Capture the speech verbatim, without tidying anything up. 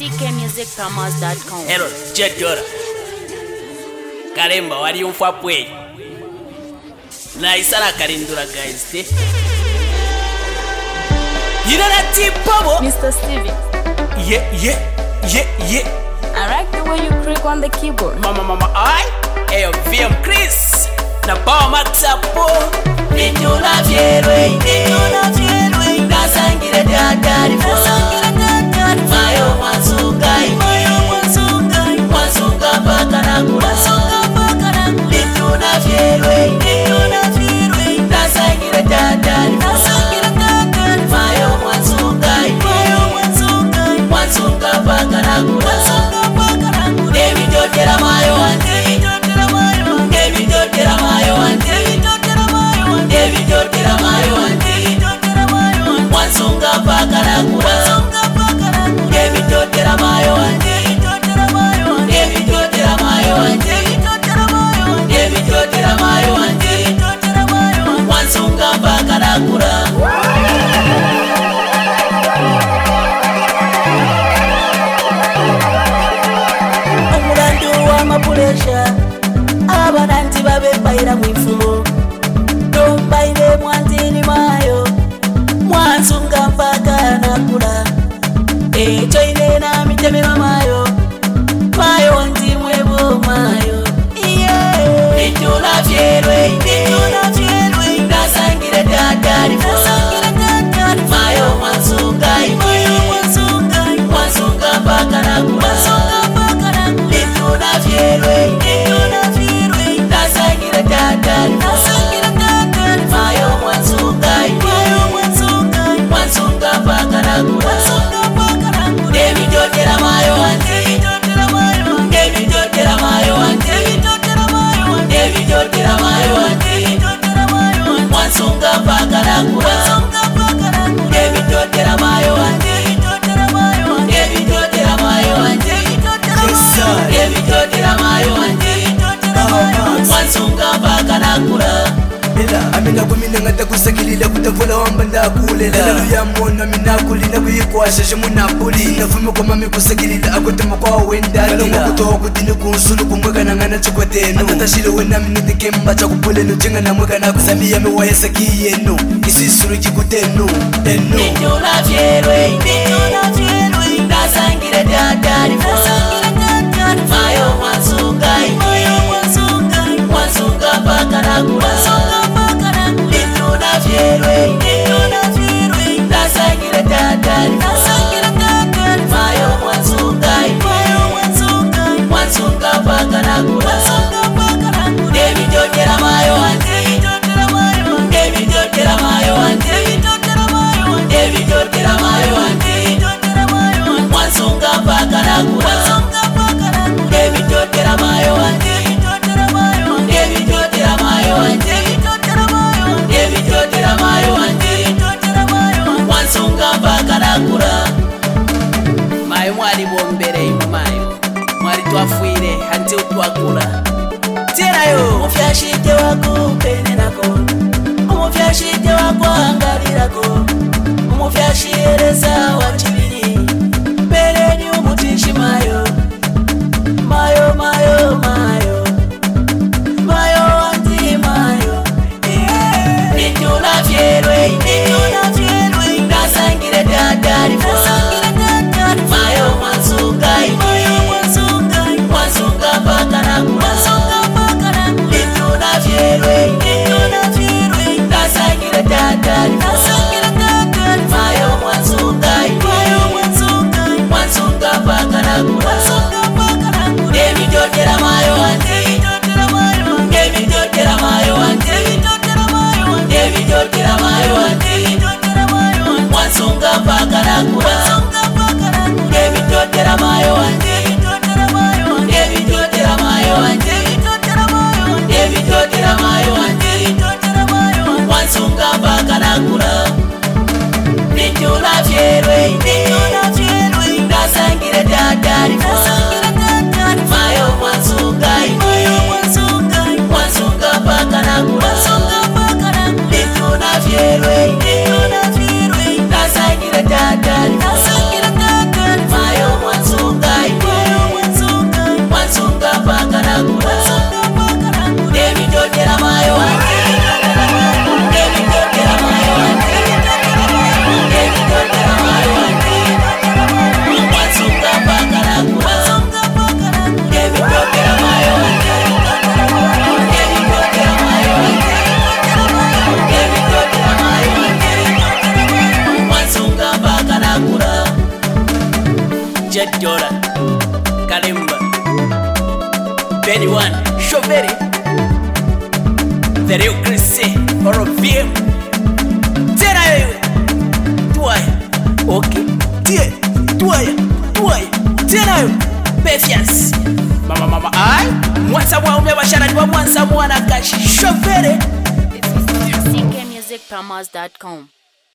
g k music promos dot com. Hello, Jet Dora. Karemba, wali umfa pwe. Na isara karindura guys, te. Yina na tipobo. Mister Stevie. Yeah, yeah, yeah, yeah. I like the way you click on the keyboard. Mama, mama, I. Hey, V M Chris. Na power max apo. Nituna fierwe, nituna fierwe. Nasangire dadari fo. Nasangire dadari fo. Mayo masugai, mayo masugai. Masuga baka na kula. Masuga baka na kula. Nituna fierwe, nituna fierwe. Nasangire dadari fo. Nasangire dadari fo. Mayo masugai, mayo masugai. Masuga baka na kula. Masuga baka na kula. David Jotera mayo ante. David Jotera mayo ante. David Jotera mayo ante. Wansunga baka na kula. David Jotera mayo ante. David Jotera mayo ante. David Jotera mayo ante. Wansunga baka na kula. Omulandu wa mapulesha abananti babe bayira mwifumo tombaire mwantini mayo mwansunga mpaka nakula echo ine na mitemero mayo mayo wanti mwebo mayo yeah Nituna fierwe, nituna fierwe. Nasangire dadari fo. Nasangire dadari fo. Mayo mwansungai, mayo mwansungai. Mwansunga baka na kula. Mwansunga baka na kula. Nituna fierwe, nituna fierwe. Nasangire dadari fo. Nasangire dadari fo. Mayo mwansungai, mayo mwansungai. Mwansunga baka na kula. Mwansunga baka na kula. David Jotera mayo ante. David Jotera mayo ante. David Jotera mayo ante. Mwansunga baka na kula. David Jotera mayo ante. David Jotera mayo ante. David Jotera mayo ante. Mwansunga baka na kula. Amina kumina ngata kusakilila kutavula wamba ndakulela Lalu ya mona minakulina kuyikwasha shimu napuli Nafume kwa mami kusakilila akutama kwa wenda Nalonga kutoa kutini kunsulu kumweka na ngana chukwatenu Atatashile wena miniti kemba chakupulenu Chinga na mweka na kusambia mewaye sakiyenu Kisisuru kikutenu Enu Nituna fierwe, nituna fierwe. Nasangire dadari fo. Nasangire dadari fo. Mayo mwansungai, mayo mwansungai. Mwansunga baka na kula. Mwansunga baka na kula. Nituna fierwe, nituna fierwe. Nasangire dadari fo. Nasangire dadari fo. Mayo mwansungai, mayo mwansungai. Mwansunga baka na kula. Mwansunga baka na kula. David Jotera mayo ante. David Jotera mayo ante. David Jotera mayo ante. Mwansunga baka na kula. David Jotera mayo ante. David Jotera mayo ante. David Jotera mayo ante. Mwansunga baka na kula. Mayo mwali bombere mayo. Mwali twafuire ante utwakula. Terayo omufyashite wakupenenako omufyashite wakwangalirako omufyashiyereza wakibiri bereni omutishi mayo mayo mayo mayo mayo wanti mayo yeah. Nituna fierwe, nituna fierwe. Nasangire dadari fo. Nasangire dadari fo. Mayo mwansungai, mayo mwansungai. Mwansunga baka na kula. Mwansunga baka na kula. Nituna fierwe, nituna. Nasangire dadari fo. Nasangire dadari fo. Mayo mwansungai, mayo mwansungai. Mwansunga baka na kula. Mwansunga baka na kula. David Jotera mayo ante. David Jotera mayo ante. David Jotera mayo ante. Mwansunga baka na kula. David Jotera mayo ante. David Jotera mayo ante. David Jotera mayo ante. Mwansunga baka na kula. Nituna fierwe, nituna fierwe. Nasangire dadari fo. Mayo mwansungai, mayo mwansungai. Mwansunga baka na kula. Nituna fierwe, nituna fierwe. Nasangire dadari fo. Mayo mwansungai. Jet Dora Kalimba Benny One Shoberi The Real Chrissy Oro V M Tena wewe Tuaya Okay Tie Tuaya Tuaya Tena wewe Patience Mama mama ai Mwanza mwa umebashara Niwa mwanza mwana kashi Shoberi C K music promos dot com